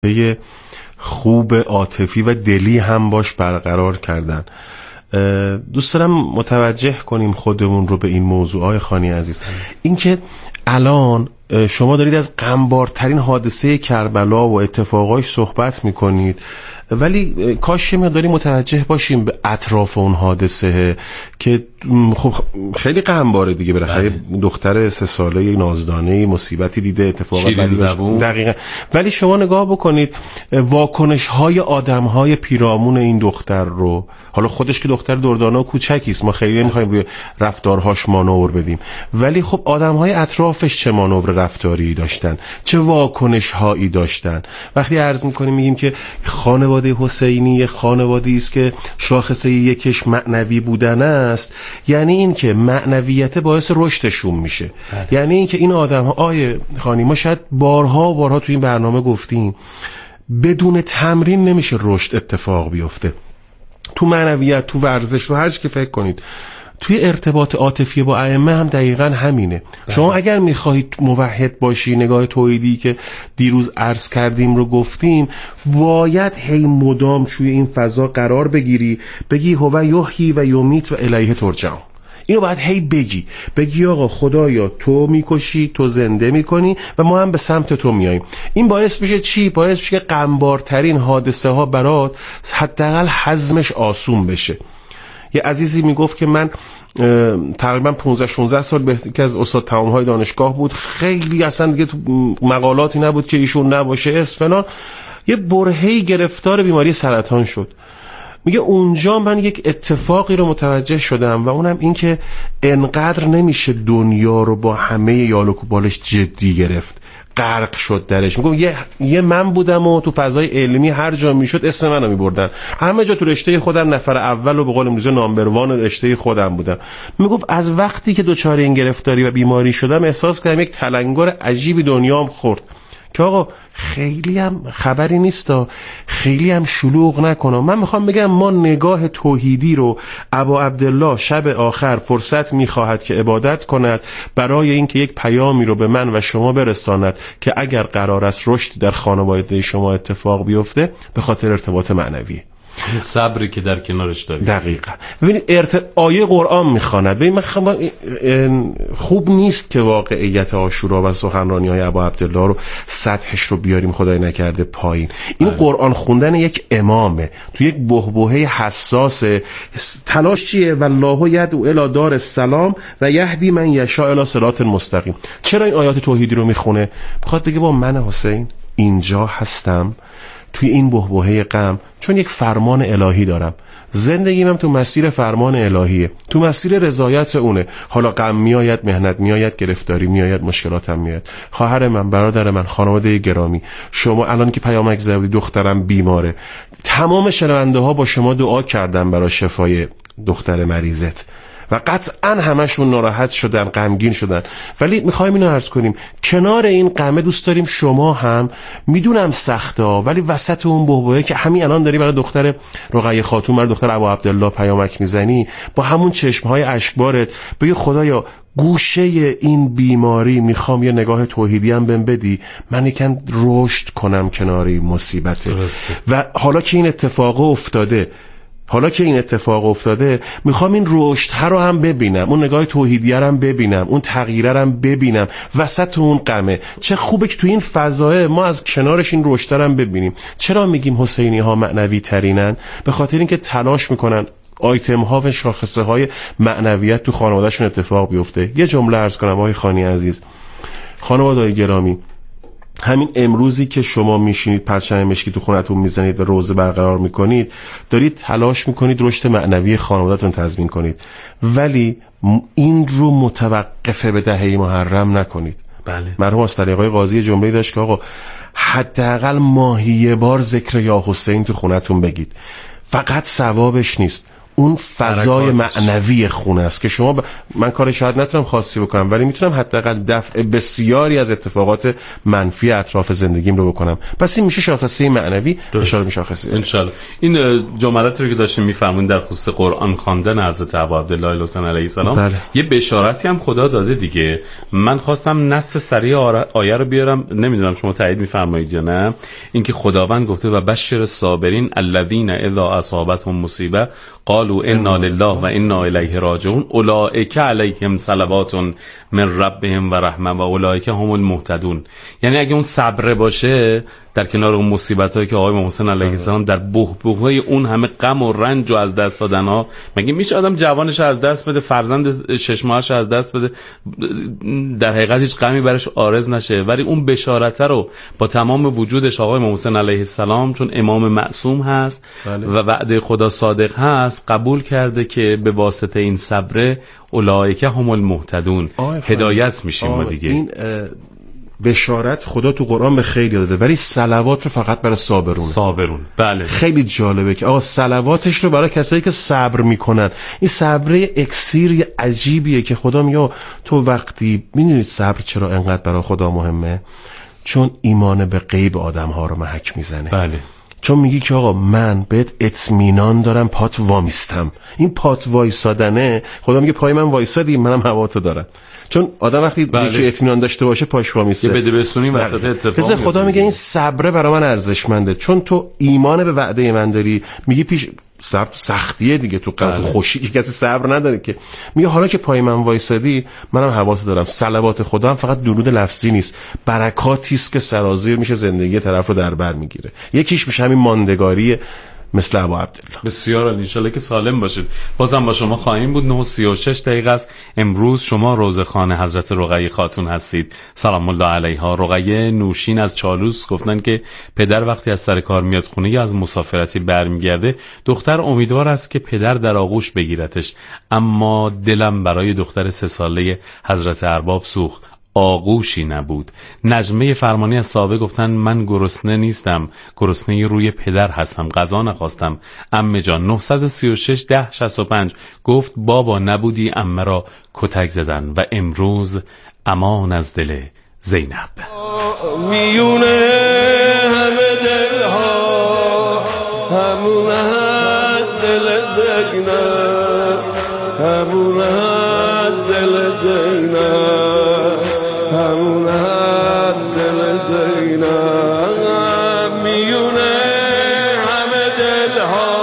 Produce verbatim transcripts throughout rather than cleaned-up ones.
خوب عاطفی و دلی هم باش برقرار کردن. دوست دارم متوجه کنیم خودمون رو به این موضوعهای خانی عزیز. اینکه الان شما دارید از غمبارترین حادثه کربلا و اتفاقاش صحبت میکنید، ولی کاش ما داریم متوجه باشیم به اطراف اون حادثه که خب خیلی غمباره دیگه. بالاخره دختر سه ساله نازدانه مصیبتی دیده، اتفاقات بدی دقیقاً. ولی شما نگاه بکنید واکنش های آدم های پیرامون این دختر رو، حالا خودش که دختر دردانه و کوچکی است، ما خیلی نمیخوایم روی رفتارهاش مانور بدیم، ولی خب آدم های اطرافش چه مانور رفتاری داشتن، چه واکنش هایی داشتن. وقتی عرض میکنیم میگیم که خانواده حسینی یک خانواده‌ای است که شاخصه یکش معنوی بودن است، یعنی این که معنویت باعث رشدشون میشه. بله. یعنی این که این آدم ها آیه خانی، ما شاید بارها و بارها تو این برنامه گفتیم بدون تمرین نمیشه رشد اتفاق بیفته. تو معنویت، تو ورزش، تو هر چی که فکر کنید، توی ارتباط عاطفی با ائمه هم دقیقاً همینه. بله. شما اگر میخواهید موحد باشی، نگاه توحیدی که دیروز عرض کردیم رو گفتیم، باید هی مدام توی این فضا قرار بگیری، بگی هو یحیی و یمیت و الیه ترجعون. اینو باید هی بگی بگی آقا خدایا تو میکشی، تو زنده میکنی و ما هم به سمت تو میاییم. این باعث میشه چی؟ باعث میشه که غمبارترین حادثه ها برات حداقل هضمش آسون بشه. یه عزیزی میگفت که من تقریبا پانزده شانزده سال بهتر که از استاد تمام‌های دانشگاه بود، خیلی اصلا دیگه تو مقالاتی نبود که ایشون نباشه اسفنا، یه برهه‌ای گرفتار بیماری سرطان شد. میگه اونجا من یک اتفاقی رو متوجه شدم و اونم این که انقدر نمیشه دنیا رو با همه یال و کوبالش جدی گرفت، غرق شد درش. میگم یه یه من بودم و تو فضای علمی هر جا میشد اسم منو میبردن، همه جا تو رشته خودم نفر اول و به قول امروزی نامبر وان رشته خودم بودم. میگم از وقتی که دچار این گرفتاری و بیماری شدم احساس کردم یک تلنگر عجیبی دنیام خورد که آقا خیلی هم خبری نیستا، خیلی هم شلوغ نکنم. من میخوام بگم ما نگاه توحیدی رو ابا عبدالله شب آخر فرصت میخواهد که عبادت کند برای اینکه یک پیامی رو به من و شما برساند که اگر قرار است رشد در خانواده شما اتفاق بیفته به خاطر ارتباط معنوی، صبری که در کنارش دارید. دقیقاً. ببینید ارت... آیه قرآن میخواند. ببین من خب... خوب نیست که واقعیت عاشورا و سخنرانی‌های ابا عبدالله رو سطحش رو بیاریم خدای نکرده پایین. این آه. قرآن خوندن یک امامه تو یک بحبوحه حساس. تلاش چیه؟ والله یدعو الی دار السلام و یهدی من یشاء الی صراط مستقیم. چرا این آیات توحیدی رو میخونه؟ میخواد بگه با من حسین اینجا هستم توی این بحبوحه غم، چون یک فرمان الهی دارم، زندگیم تو مسیر فرمان الهیه، تو مسیر رضایت اونه. حالا غم میآید، مهنت میآید، گرفتاری میآید، مشکلاتم میآید. خواهر من، برادر من، خانواده گرامی، شما الان که پیامک زدی دخترم بیماره، تمام شنونده ها با شما دعا کردن برای شفای دختر مریضت و قطعا همشون ناراحت شدن، غمگین شدن. ولی میخوایم اینو عرض کنیم کنار این غمه دوست داریم شما هم، میدونم سخته ها، ولی وسط اون بحبوحه که همین الان داری برای دختر رقیه خاتون، برای دختر ابا عبدالله پیامک میزنی، با همون چشمهای اشکبارت بگی خدایا گوشه این بیماری میخوام یه نگاه توحیدی هم بهم بدی، من یکم رشد کنم کنار این مصیبت. و حالا که این اتفاق افتاده حالا که این اتفاق افتاده میخوام این رشد ها رو هم ببینم، اون نگاه توحیدیه رو هم ببینم، اون تغییره رو هم ببینم وسط اون غمه. چه خوبه که تو این فضایه ما از کنارش این رشد رو هم ببینیم. چرا میگیم حسینی ها معنوی ترینن؟ به خاطر اینکه تلاش میکنن آیتم ها و شاخصه های معنویت تو خانوادهشون اتفاق بیفته. یه جمله عرض کنم آقای خانی عزیز، خانواده‌های گرامی، همین امروزی که شما میشینید پرچم مشکی تو خونتون میزنید و روزه برقرار میکنید، دارید تلاش میکنید رشد معنوی خانواده‌تون تضمین کنید، ولی این رو متوقفه به دهه محرم نکنید. بله. مرحوم استادقای قاضی جمله‌ای داشت که آقا حداقل ماهی یه بار ذکر یا حسین تو خونتون بگید. فقط ثوابش نیست، اون فضای معنوی خونه است که شما ب... من کار شاید نتونم خاصی بکنم ولی میتونم حداقل دفع بسیاری از اتفاقات منفی اطراف زندگیم رو بکنم. پس این میشه شاخصه معنوی، اشاره به شاخصه ان شاء الله. این جملاتی رو که داشتیم میفهمون در خصوص قرآن خواندن حضرت ابا عبدالله الحسین علیه السلام بله. یه بشارتی هم خدا داده دیگه. من خواستم نص سریع آیه رو بیارم، نمیدونم شما تایید میفرمایید یا نه. اینکه خداوند گفته و بشر الصابرین الذین اذا اصابتهم مصیبه قالوا انا لله و انا الیه راجعون اولئک علیهم صلوات من ربهم و رحمه و اولئک هم المهتدون. یعنی اگه اون صبر باشه در کنار اون مصیبتایی که آقای محسن علیه السلام در بحبوحه اون همه غم و رنج و از دست دادنها، مگه میشه آدم جوانش از دست بده، فرزند شش ماهش از دست بده، در حقیقت هیچ غمی برش عارض نشه؟ ولی اون بشارت رو با تمام وجودش آقای محسن علیه السلام چون امام معصوم هست بله. و وعده خدا صادق هست قبول کرده که به واسطه این صبر اولئک هم المهتدون هدایت میشیم ما دیگه. این بشارت خدا تو قرآن به خیلی داده ولی صلوات رو فقط برای صابرون. صابرون بله. خیلی جالبه که آقا صلواتش رو برای کسایی که صبر میکنن. این صبر اکسیر عجیبیه که خدا میگه تو وقتی میدونید صبر چرا انقدر برای خدا مهمه؟ چون ایمان به غیب آدم‌ها رو محک میزنه. بله. چون میگی که آقا من بهت اطمینان دارم پات وامیستم. این پات وایسادنه خدا میگه پای من وایسادی منم هواتو دارم. چون آدم وقتی بله. یکی اطمینان داشته باشه پاش وامیسته. یه بده بسونیم وسط اتفاق. خدا میگه این صبره برای من ارزشمنده چون تو ایمان به وعده من داری. میگی پیش صبر سختیه دیگه تو قلب بله. خوشی که کسی صبر نداره که. میگه حالا که پای من وایسادی منم حواس دارم. صلوات خدا هم فقط درود لفظی نیست، برکاتی است که سرازیر میشه زندگی طرف رو در بر میگیره. یکیش میشه همین ماندگاری مثل ابا عبدالله. بسیار عالی، ان شاءالله که سالم باشید. بازم با شما خواهیم بود. نه و سی و شش دقیقه است. امروز شما روزخوان حضرت رقیه خاتون هستید سلام الله علیها. رقیه نوشین از چالوس گفتن که پدر وقتی از سر کار میاد خونه یا از مسافرتی برمیگرده دختر امیدوار است که پدر در آغوش بگیرتش، اما دلم برای دختر سه ساله حضرت ارباب سوخت، آغوشی نبود. نجمه فرمانی از صحابه گفتن من گرسنه نیستم، گرسنه روی پدر هستم، غذا نخواستم. عمه جان نه سه شش ده شصت و پنج گفت بابا نبودی عمه را کتک زدن و امروز امان از دل زینب. میونه همه دلها همون از دل زینب، همون از دل زینب، همون از دل زینب، میونه همه دلها.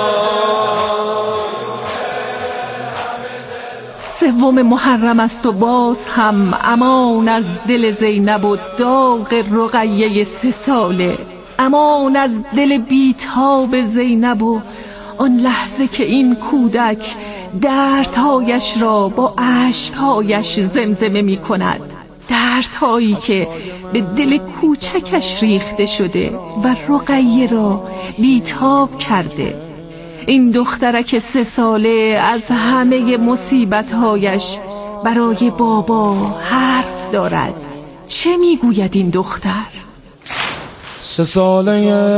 سوم محرم است و باز هم امان از دل زینب و داغ رقیه سه ساله، امان از دل بیتاب زینب و آن لحظه که این کودک دردهایش را با اشکهایش زمزمه می کند، دردهایی که به دل کوچکش ریخته شده و رقیه را بیتاب کرده. این دخترک سه ساله از همه مصیبتهایش برای بابا حرف دارد. چه میگوید این دختر؟ سه ساله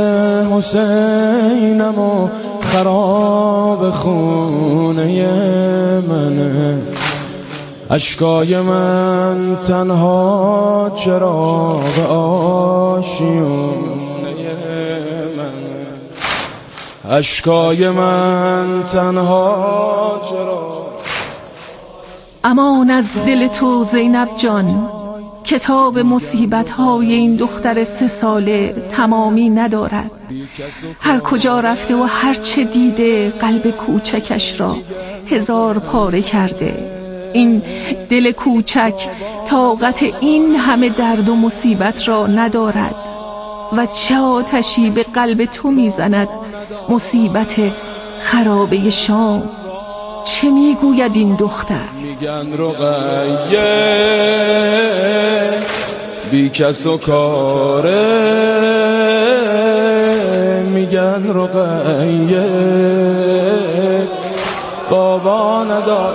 حسینم و خراب خونه منه، اشکای من تنها چراغ آشیونه منه، اشکای من تنها چراغ. امان از دل تو زینب جان، کتاب مصیبت‌های این دختر سه ساله تمامی ندارد. هر کجا رفته و هر چه دیده قلب کوچکش را هزار پاره کرده. این دل کوچک طاقت این همه درد و مصیبت را ندارد و چه آتشی به قلب تو میزند مصیبت خرابه شام. چه میگوید این دختر؟ میگن رقیه بی کس و کاره، میگن رقیه بابا ندار،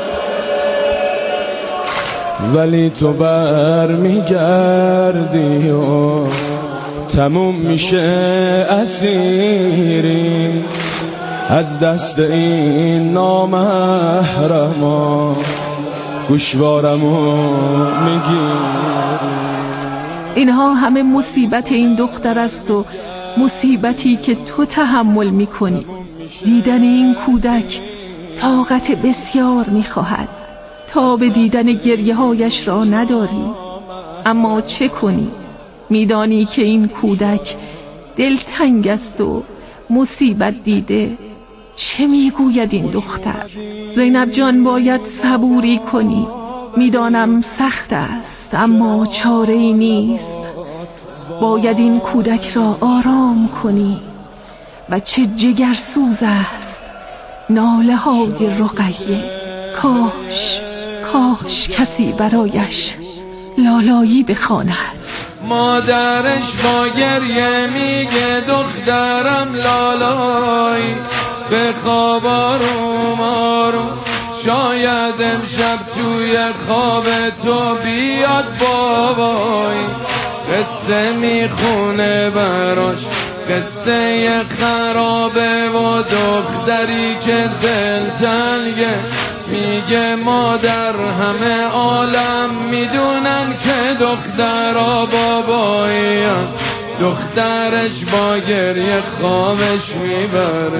ولی تو بر میگردی و تموم میشه اسیری. از دست این نامحرما گوشوارمو میگیری. اینها همه مصیبت این دختر است و مصیبتی که تو تحمل میکنی. دیدن این کودک طاقت بسیار میخواهد، تا به دیدن گریه هایش را نداری. اما چه کنی؟ میدانی که این کودک دلتنگ است و مصیبت دیده. چه میگوید این دختر؟ زینب جان باید صبوری کنی. میدانم سخت است اما چاره ای نیست. باید این کودک را آرام کنی. و چه جگرسوز است ناله های رقیه. کاش کاش کسی برایش لالایی بخواند. مادرش با گریه میگه دخترم لالایی، به خواب آروم آروم شاید امشب توی خواب تو بیاد بابایی. قصه میخونه براش قصه خرابه و دختری که دلتنگه. میگه مادر همه عالم میدونن که دخترها باباییان. دخترش با گریه خوابش میبره،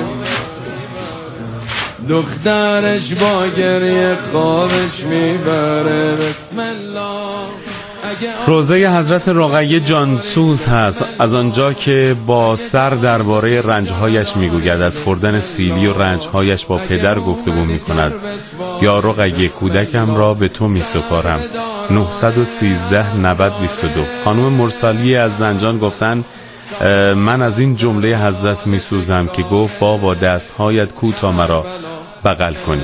دخترش با گریه خوابش میبره. بسم الله. روزه حضرت رقیه جانسوز هست، از آنجا که با سر درباره رنجهایش میگوید. از خوردن سیلی و رنجهایش با پدر گفتگو میکند. یا رقیه کودکم را به تو میسپارم. نه یک سه نود بیست و دو. خانم مرسالی از زنجان گفتن من از این جمله حضرت میسوزم که گفت بابا دستهایت کو تا مرا بغل کنی.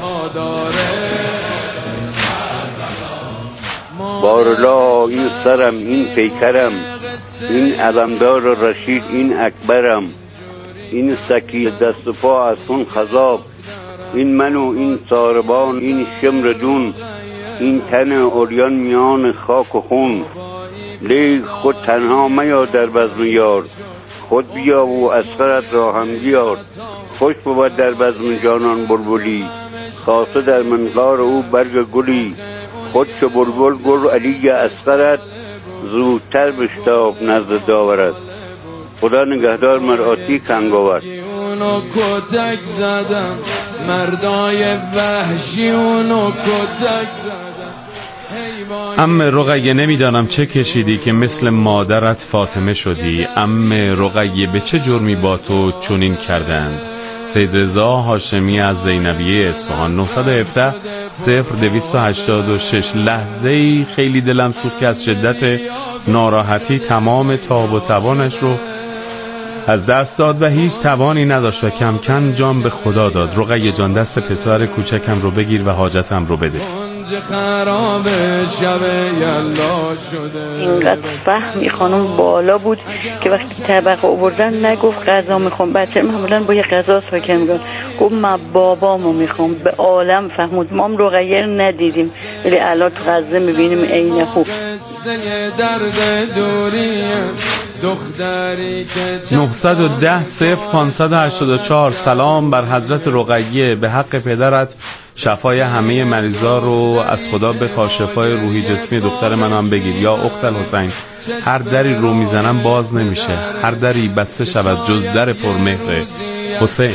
بارلا این سرم، این پیکرم، این علمدار رشید، این اکبرم، این سکی دست و پا از خون خضاب، این من و این ساربان، این شمر دون، این تن اوریان میان خاک و خون. لیک خود تنها میا در بزم یار، خود بیا و اسخرت را هم بیار. خوش بود در بزم جانان بلبلی، خاصه در منقار او برگ گلی. خود چه بلبل گل علی اصغرت، زودتر بشتاب نزد داورت. خدا نگهدار مرآتی کنگاور. اونو کتک زدم مردای وحشی، اونو کتک زدم. ام رقیه نمیدانم چه کشیدی که مثل مادرت فاطمه شدی. ام رقیه به چه جرمی با تو چنین کردند؟ سید رضا هاشمی از زینبیه اصفهان. نه یک هفت صفر دویست و هشتاد و شش. لحظه‌ای خیلی دلم سوخت که از شدت ناراحتی تمام تاب و توانش رو از دست داد و هیچ توانی نداشت و کم کم جان به خدا داد. رقیه جان دست پسر کوچکم رو بگیر و حاجتم رو بده. اینقدر فهمی خانم بالا بود که وقتی طبق آوردن نگفت غذا میخوام. بچه معمولا با یه غذا ساکن میگن، گفت من بابامو میخوام. به عالم فهمود. ما هم رقیه ندیدیم ولی الان تو غزه میبینیم عین خوب. نه یک صفر صفر پانصد و هشتاد و چهار. سلام بر حضرت رقیه، به حق پدرت شفای همه مریضا رو از خدا بخوا، شفای روحی جسمی دختر من هم بگیر. یا اخت الحسین، هر دری رو میزنم باز نمیشه، هر دری بسته شود جز در پرمهر حسین.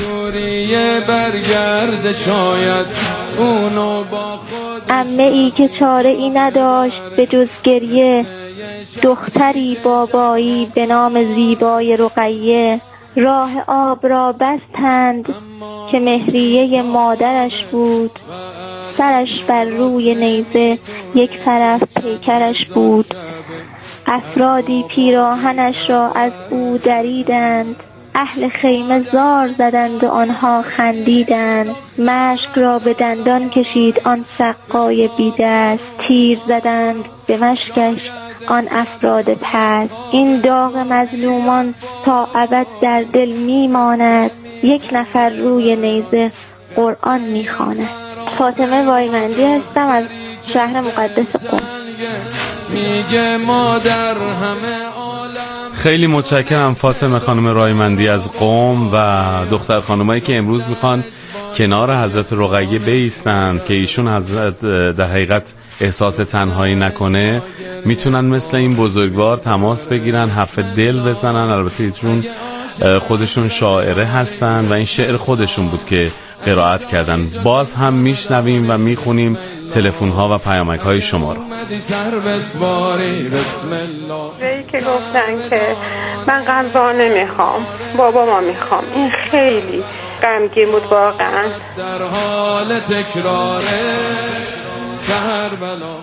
عمه ای که چاره ای نداشت به جز گریه، دختری بابایی به نام زیبای رقیه. راه آب را بستند که مهریه مادرش بود، سرش بر روی نیزه یک طرف پیکرش بود. افرادی پیراهنش را از او دریدند، اهل خیمه زار زدند و آنها خندیدند. مشک را به دندان کشید آن سقای بی‌دست، تیر زدند به مشکش آن افراد پس. این داغ مظلومان تا ابد در دل میماند، یک نفر روی نیزه قرآن میخواند. فاطمه وایمندی هستم از شهر مقدس قم. میگه مادر همه عالم. خیلی متشکرم فاطمه خانم رایمندی از قم و دختر خانمایی که امروز میخوان کنار حضرت رقیه بایستند که ایشون حضرت در حقیقت احساس تنهایی نکنه، میتونن مثل این بزرگوار تماس بگیرن، حرف دل بزنن. البته ایشون خودشون شاعره هستن و این شعر خودشون بود که قرائت کردن. باز هم میشنویم و میخونیم تلفن ها و پیامک های شما رو. جایی که گفتن که من غذا نمیخوام، بابا ما میخوام، این خیلی غمگین بود واقعا. در حال تکراره کربلا.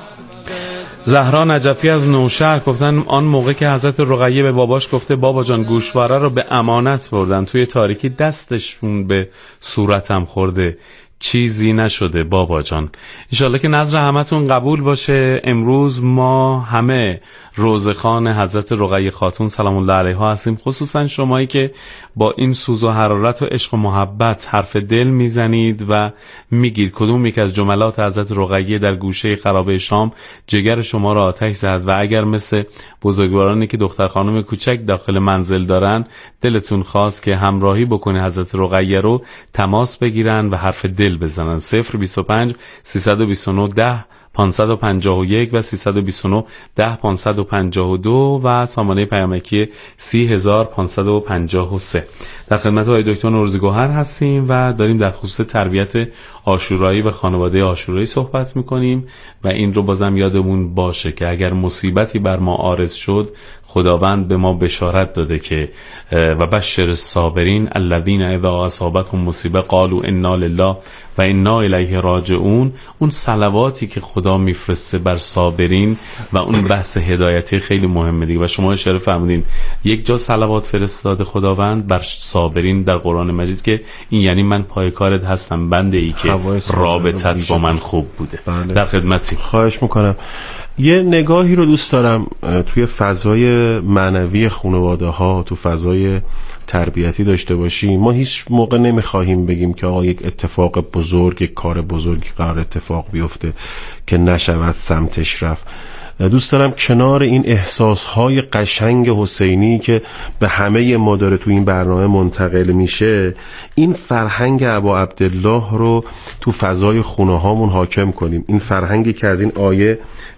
زهرا نجفی از نوشهر گفتن آن موقع که حضرت رقیه به باباش گفته بابا جان گوشواره رو به امانت بردن، توی تاریکی دستشون به صورتم خورده، چیزی نشده بابا جان. انشالله که نظر همتون قبول باشه. امروز ما همه روزخوان حضرت رقیه خاتون سلام الله علیها هستیم، خصوصا شمایی که با این سوز و حرارت و عشق و محبت حرف دل میزنید و میگید کدوم یک از جملات حضرت رقیه در گوشه خرابه شام جگر شما را آتش زد و اگر مثل بزرگوارانی که دختر خانم کوچک داخل منزل دارن دلتون خواست که همراهی بکنه حضرت رقیه رو، تماس بگیرن و حرف دل بزنن. صفر بیست و پنج سیصد و بیست و نه ده پانصد و پنجاه و یک و سیصد و بیست و نه ده پانصد و پنجاه و دو و سامانه پیامکی سی هزار پانصد و پنجاه و سه. در خدمت آقای دکتر نوروزی گوهر هستیم و داریم در خصوص تربیت عاشورایی و خانواده عاشورایی صحبت میکنیم و این رو بازم یادمون باشه که اگر مصیبتی بر ما عارض شد، خداوند به ما بشارت داده که و بشر الصابرین الذین اذا اصابتهم مصیبه قالوا انا لله و انا الیه راجعون. اون صلواتی که خدا میفرسته بر صابرین و اون بحث هدایتی خیلی مهمه دیگه و شما اشاره فرمودین یک جا صلوات فرستاده خداوند بر صابرین در قرآن مجید که این یعنی من پای کارت هستم بنده ای که رابطت با من خوب بوده. بله. در خدمتی. خواهش میکنم. یه نگاهی رو دوست دارم توی فضای معنوی خانواده ها، تو فضای تربیتی داشته باشیم. ما هیچ موقع نمیخواهیم بگیم که آقا یک اتفاق بزرگ، یک کار بزرگی قرار اتفاق بیفته که نشود سمتش رفت. دوست دارم کنار این احساسهای قشنگ حسینی که به همه ما داره تو این برنامه منتقل میشه، این فرهنگ ابا عبدالله رو تو فضای خونه هامون حاکم کنیم. این فرهنگی که از این آیه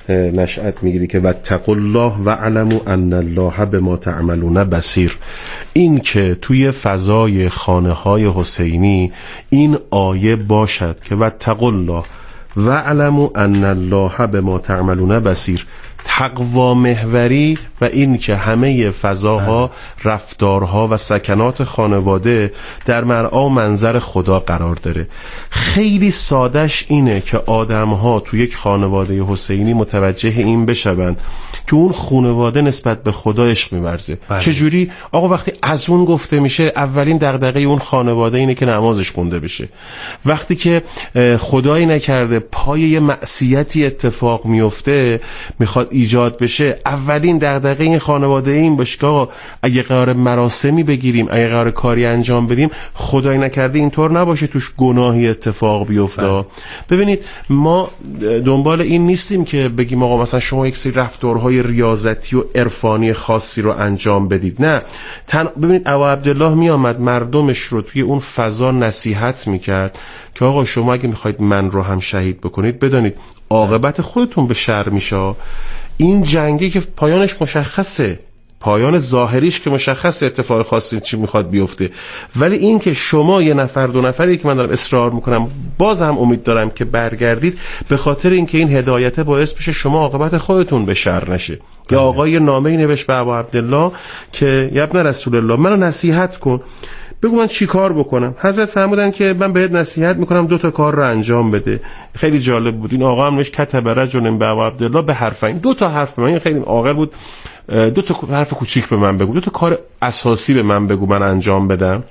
نشأت میگیری که واتقوا الله واعلموا ان الله بما تعملون بصیر. این که توی فضای خانه های حسینی این آیه باشد که واتقوا الله واعلموا ان الله بما تعملون بصیر، تقوا محوری و این که همه فضاها، رفتارها و سکنات خانواده در مرعا و منظر خدا قرار داره. خیلی سادش اینه که آدمها تو یک خانواده حسینی متوجه این بشون که اون خانواده نسبت به خدا عشق می‌ورزه. چجوری؟ آقا وقتی از اون گفته میشه، اولین دغدغه اون خانواده اینه که نمازش خونده بشه. وقتی که خدایی نکرده پای یه معصیتی اتفاق میفته میخواد ایجاد بشه، اولین دغدغه این خانواده این باشه که آقا اگه قرار مراسمی بگیریم، اگه قرار کاری انجام بدیم، خدایی نکرده اینطور نباشه توش گناهی اتفاق بیفته. ببینید ما دنبال این نیستیم که بگیم آقا مثلا شما یک سری رفتارهای ریاضتی و عرفانی خاصی رو انجام بدید. نه، تن... ببینید ابا عبدالله می آمد مردمش رو توی اون فضا نصیحت میکرد که آقا شما اگه میخواید من رو هم شهید بکنید، بدانید عاقبت خودتون به شر میشه. این جنگی که پایانش مشخصه، پایان ظاهریش که مشخصه اتفاق خاصی چی میخواد بیفته، ولی این که شما یه نفر دو نفری که من دارم اصرار میکنم باز هم امید دارم که برگردید، به خاطر اینکه این هدایت باعث بشه شما عاقبت خودتون به شر نشه. یا آقای نامه‌ای نوشت به ابا عبدالله که یا ابن رسول الله منو نصیحت کن، بگو من چی کار بکنم. حضرت فرمودن که من بهت نصیحت میکنم دو تا کار رو انجام بده. خیلی جالب بود. این آقا هم نوشت کتب رجل به ابا عبدالله به حرفین، دو تا حرف به من، خیلی عاقل بود، دو تا حرف کوچیک به من بگو، دو تا کار اساسی به من بگو من انجام بدم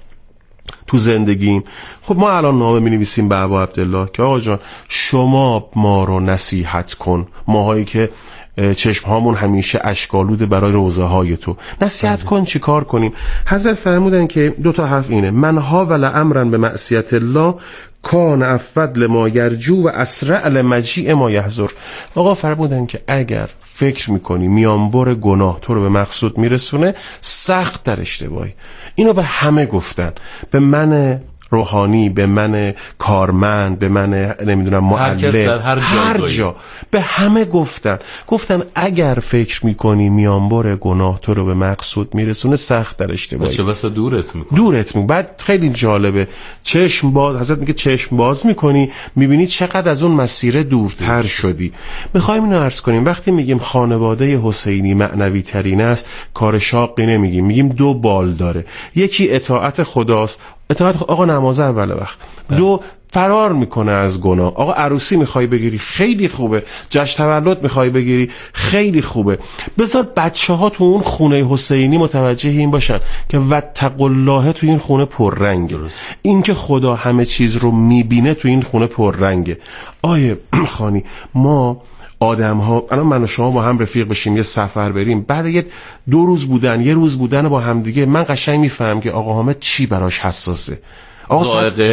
تو زندگیم. خب ما الان نامه می‌نویسیم به ابا عبدالله که آقا جان شما ما رو نصیحت کن، ماهایی که چشم هامون همیشه اشک‌آلوده برای روضه های تو. نصیحت کن چی کار کنیم. حضرت فرمودن که دو تا حرف اینه: من حاول امرا به معصیت الله کان افضل ما یرجو و اسرع لمجیء ما یحذر. آقا فرمودن که اگر فکر میکنی میانبر گناه تو رو به مقصود میرسونه، سخت در اشتباهی. اینو به همه گفتن، به من روحانی، به من کارمند، به من نمیدونم معلم، هر, هر جا به همه گفتن گفتن اگر فکر میکنی میانبر گناه تو رو به مقصود میرسونه، سخت در اشتباهی. چه بسا دورت میکنه دورت میکنه. بعد خیلی جالبه، چشم باز، حضرت میگه چشم باز میکنی میبینی چقدر از اون مسیر دورتر شدی. میخوایم اینو عرض کنیم وقتی میگیم خانواده حسینی معنوی ترین است، کار شاقی نمیگیم، میگیم دو بال داره. یکی اطاعت خداست، اطاعت آقا نماز اول وقت. دو فرار میکنه از گناه. آقا عروسی میخوای بگیری خیلی خوبه، جشن تولد میخوای بگیری خیلی خوبه. بذار بچه ها تو اون خونه حسینی متوجه این باشن که واتقوا الله تو این خونه پررنگه. این که خدا همه چیز رو میبینه تو این خونه پررنگه. آیه خانی، ما آدم ها الان من و شما با هم رفیق بشیم، یه سفر بریم، بعد یه دو روز بودن یه روز بودن با هم دیگه، من قشنگ میفهم که آقا حامد چی براش حساسه. آقا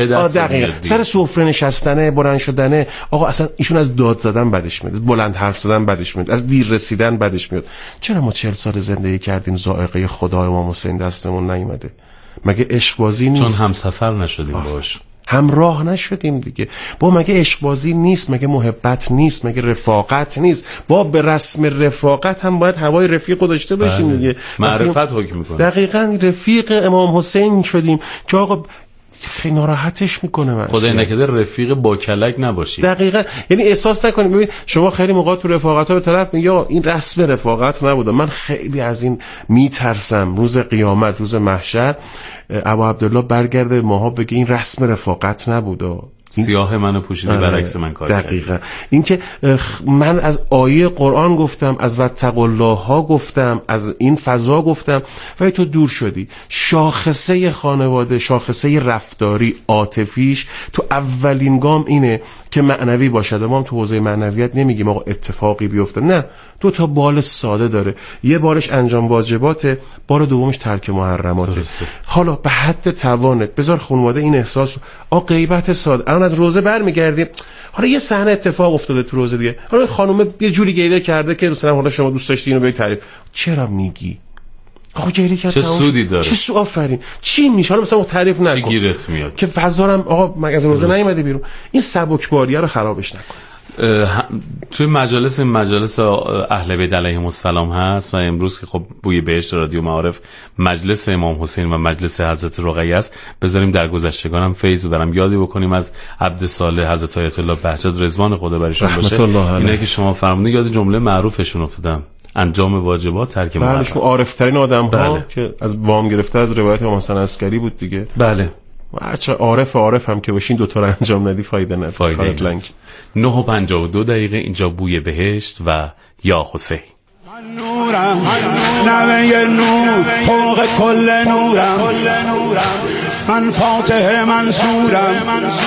سر, سر سفره نشستنه، بلند شدنه، آقا اصلا ایشون از داد زدن بدش میاد، بلند حرف زدن بدش میاد، از دیر رسیدن بدش میاد. چرا ما چهل سال زندگی کردیم ذائقه خدای امام حسین دستمون نیومده؟ مگه عشق بازی نیست؟ چون همسفر نشدیم باش، همراه نشدیم دیگه. با مگه عشق بازی نیست؟ مگه محبت نیست؟ مگه رفاقت نیست؟ با به رسم رفاقت هم باید هوای رفیق داشته باشیم دیگه. معرفت حکم میکنه. دقیقاً رفیق امام حسین شدیم که آقا خیلی ناراحتش میکنه من. خدای نکرده رفیق با کلک نباشی. دقیقاً، یعنی احساس نکنید. ببین شما خیلی موقع تو رفاقت‌ها به طرف میگه این رسم رفاقت نبوده. من خیلی از این میترسم روز قیامت، روز محشر، ابا عبدالله برگرده ماها بگه این رسم رفاقت نبوده، سیاه منو پوشیدی برعکس من کار کردی. دقیقاً. این که من از آیه قرآن گفتم، از واتقوا الله ها گفتم، از این فضا گفتم و تو دور شدی. شاخصه خانواده، شاخصه رفتاری عاطفیش تو اولین گام اینه که معنوی باشد. ما هم تو حوزه معنویت نمیگیم آقا اتفاقی بیفته، نه، دو تا بال ساده داره. یه بارش انجام واجباته، بار دومش ترک محرماته. حالا به حد توانت بذار خانواده این احساس رو. آ غیبت ساده، الان از روزه برمیگردیم، حالا یه صحنه اتفاق افتاده تو روزه دیگه، حالا خانم یه جوری گریه کرده که مثلا حالا شما دوست داشتی اینو بگی تعریف، چرا میگی؟ آخه گریه کرد چه سودی داره؟ چه سو آفرین چی میشه؟ حالا مثلا تعریف نکن، چی گیرت میاد که فضارم آقا مگه از روزه نیومدی بیرون. این سبکباریه رو خرابش نکن. توی مجالس مجالس اهل بیت علیهم السلام هست و امروز که خب بوی بهشت رادیو معارف مجلس امام حسین و مجلس حضرت رقیه است، بذاریم در گذشتگانم فیض ببرم، یادی بکنیم از عبد صالح حضرت آیت الله بهجت رضوان خدا برشون باشه. اینه که شما فرمودید، یاد جمله معروفشون افتادم: انجام واجبات ترک محرمات. بله، عارف ترین آدم ها بله. که از وام گرفته از روایت امام حسن عسکری بود دیگه. بله، هرچه عارف عارف هم که باشین دوتا رو انجام ندی فایده نداره. فایده نداره. نه و پنجاه و دو دقیقه اینجا بوی بهشت و یا حسین. من نورم، نوه نور، فوق کل نورم، من فاتح منصورم،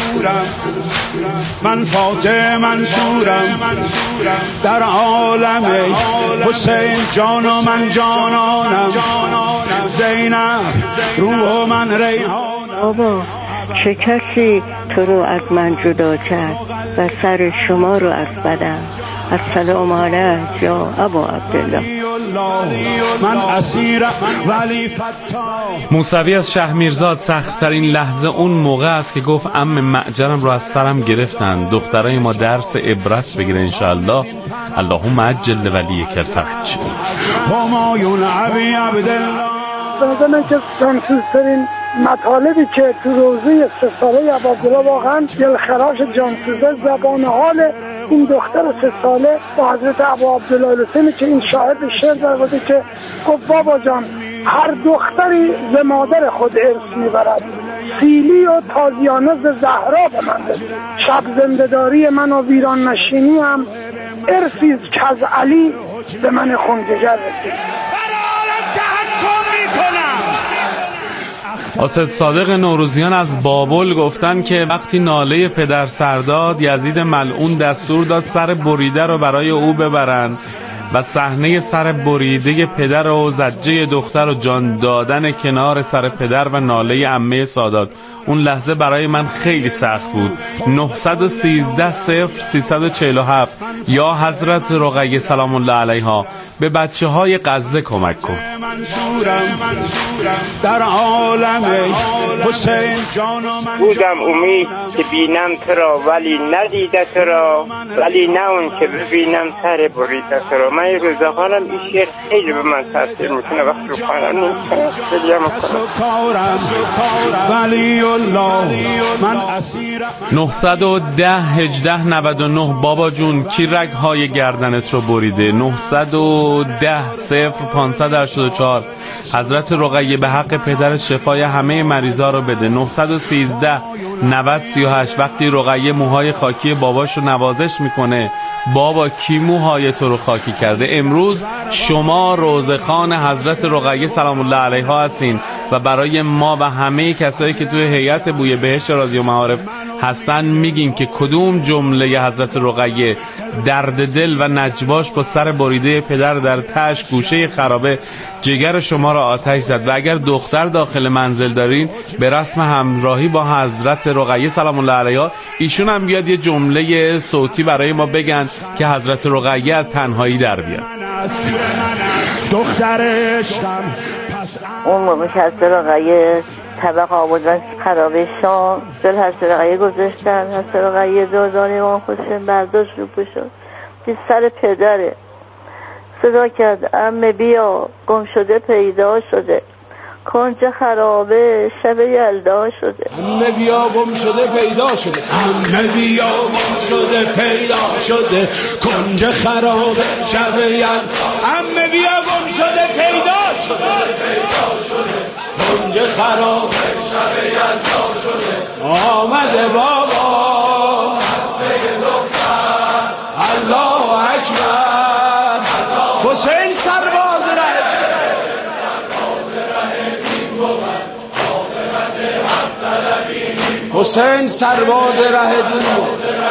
من فاتح منصورم در عالم حسین جان و من جانانم، زینب روح من ریحانم. بابا چه کسی تو رو از من جدا کرد و سر شما رو از بدم؟ السلام علیک یا ابا عبدالله. من اسیر ولی فتاح. موسوی از شهمیرزاد: سخت‌ترین لحظه اون موقع است که گفت عم معجرم رو از سرم گرفتن، دخترای ما درس عبرت بگیره انشاءالله. اللهم عجل ولیک الفرج. همایون ابی عبدالله. به من که جانسوزترین مطالبی که تو روزه سه ساله ابا عبدالله واقعا دلخراش جانسوزه زبان حال این دختر سه ساله با حضرت ابا عبدالله الحسینی که این شاهد شعر درباره که گفت بابا جان هر دختری ز مادر خود ارث میبرد، سیلی و تازیانه ز زهرا به من ده، شب زنده‌داری من و ویران نشینی هم ارثی که از علی به من خونجگر رسید. اسد صادق نوروزیان از بابل گفتن که وقتی ناله پدر سرداد، یزید ملعون دستور داد سر بریده رو برای او ببرن. و صحنه سر بریده پدر و زجه دختر و جان دادن کنار سر پدر و ناله عمه سادات، اون لحظه برای من خیلی سخت بود. نه یک سه صفر سه چهار هفت یا حضرت رقیه سلام الله علیها به بچه های غزه کمک کن. در عالم حسین جان من بودم امید که بینم تو را ولی ندیده تو را، ولی نه اون که ببینم سر بریده تو را. من یه روزا حالم این شعر خیلی به من تاثیر میکنه، وقتی رو خانم نمیتونم سلیم کنم. ولی الله من اسیر نه یک صفر هجده نود و نه بابا جون کی رگ های گردنت رو بریده؟ نه یک صفر صفر پانصد و هشتاد و چهار حضرت رقیه به حق پدر شفای همه مریضا رو بده. نه یک سه نود سی و هشت وقتی رقیه موهای خاکی باباش رو نوازش میکنه، بابا کی موهای تو رو خاکی کرده؟ امروز شما روزخوان حضرت رقیه سلام الله علیها هستین و برای ما و همه کسایی که توی هیئت بوی بهشت رادیو معارف هستن میگیم که کدوم جمله حضرت رقیه درد دل و نجواش با سر بریده پدر در تش گوشه خرابه جگر شما را آتش زد. و اگر دختر داخل منزل دارین به رسم همراهی با حضرت رقیه سلام الله علیها ایشون هم بیاد یه جمله صوتی برای ما بگن که حضرت رقیه از تنهایی در بیاد. دخترشم اون موقع که حضرت رقیه طبق آوردن خرابه شام دل حضرت رقیه گذاشتن، حضرت رقیه دادان امام حسین برداشت رو پوشد که سر پدره صدا کرد عمه بیا گم شده پیدا شده، کنج خرابه شب یلدا شده. عمه بیا گم شده پیدا شده، عمه بیا گم شده پیدا شده، کنج خرابه شب یلدا. عمه بیا گم شده پیدا شده، کنج خرابه شب یلدا شده. آمده بابا الله اکبر، حسین سرباز ره حسین سرباز ره دین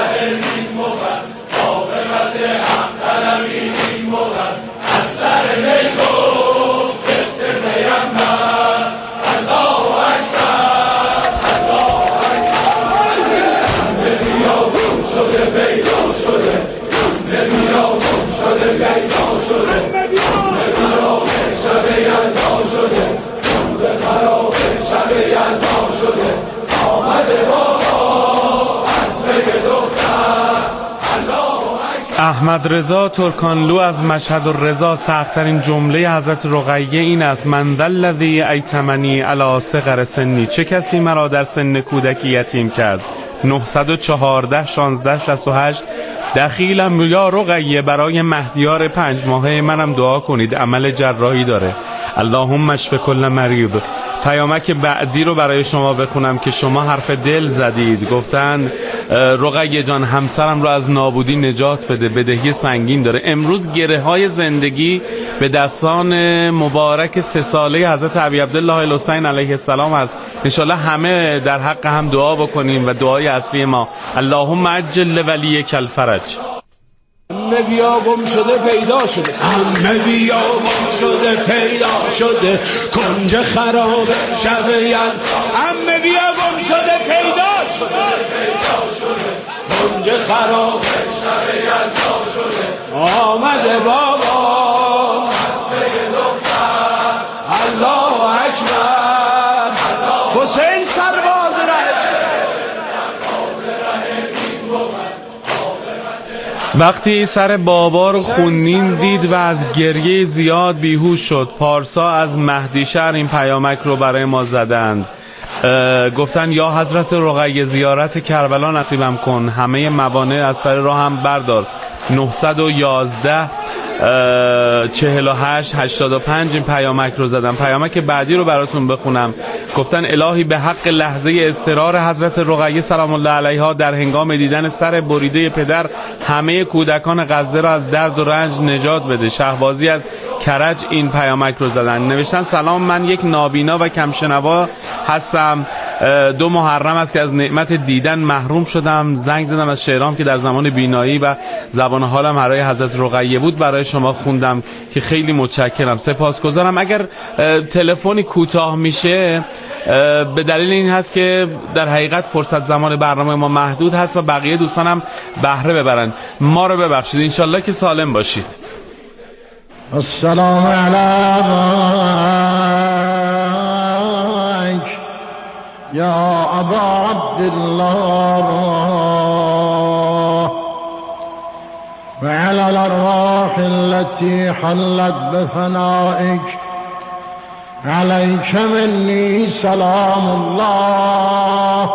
از سر میگو فتر پیغمبر. الله اکبر الله اکبر. نبیا گم شده پیدا شده، نبیا گم شده پیدا شده، نبیا شب یلدا شده، کنج خراب شب یلدا شده. آمده بابا از بگ دختر. احمد رضا ترکانلو از مشهد الرضا سخت‌ترین جمله حضرت رقیه این است: من ذا الذی ایتمنی علی صغر سنی، چه کسی مرا در سن کودکی یتیم کرد؟ نه یک چهار شانزده شصت و هشت دخیلم یا رقیه برای مهدیار پنج ماهه منم دعا کنید، عمل جراحی داره. اللهم اشف کل مریض. پیامک بعدی رو برای شما بخونم که شما حرف دل زدید، گفتن رقیه جان همسرم رو از نابودی نجات بده، بدهی سنگین داره. امروز گره های زندگی به دستان مبارک سه ساله حضرت ابی عبدالله الحسین علیه السلام هست. انشالله همه در حق هم دعا بکنیم و دعای اصلی ما اللهم عجل ولیک الفرج. عمه بیا گم شده پیدا شده، عمه بیا گم شده پیدا شده، کنج خراب شب یلدا. عمه بیا گم شده پیدا شده، کنج خراب شب یلدا شده. آمده بابا از بگ دختر. الله اکبر حسین سرباز ره. وقتی سر بابا رو خونین دید و از گریه زیاد بیهوش شد. پارسا از مهدی شهر این پیامک رو برای ما زدند، گفتن یا حضرت رقیه زیارت کربلا نصیبم کن، همه موانع از سر راه هم بردار. نه یک یک چهل و هشت هشتاد و پنج این پیامک رو زدم. پیامک بعدی رو براتون بخونم. گفتن الهی به حق لحظه اضطرار حضرت رقیه سلام الله علیها در هنگام دیدن سر بریده پدر همه کودکان غزه را از درد و رنج نجات بده. شهبازی از کرج این پیامک رو زدن، نوشتن سلام، من یک نابینا و کمشنوا هستم، دو محرم است که از نعمت دیدن محروم شدم. زنگ زدم از شعرام که در زمان بینایی و زبان حالم برای حضرت رقیه بود برای شما خوندم که خیلی متشکرم، سپاسگزارم. اگر تلفنی کوتاه میشه به دلیل این هست که در حقیقت فرصت زمان برنامه ما محدود هست و بقیه دوستانم بهره ببرن. ما رو ببخشید، انشالله که سالم باشید. السلام علیک یا ابا عبدالله وعلى الارواح التي حلت بفنائك عليك مني سلام الله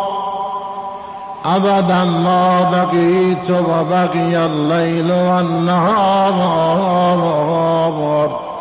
ابدا ما بقيت وبقي الليل والنهار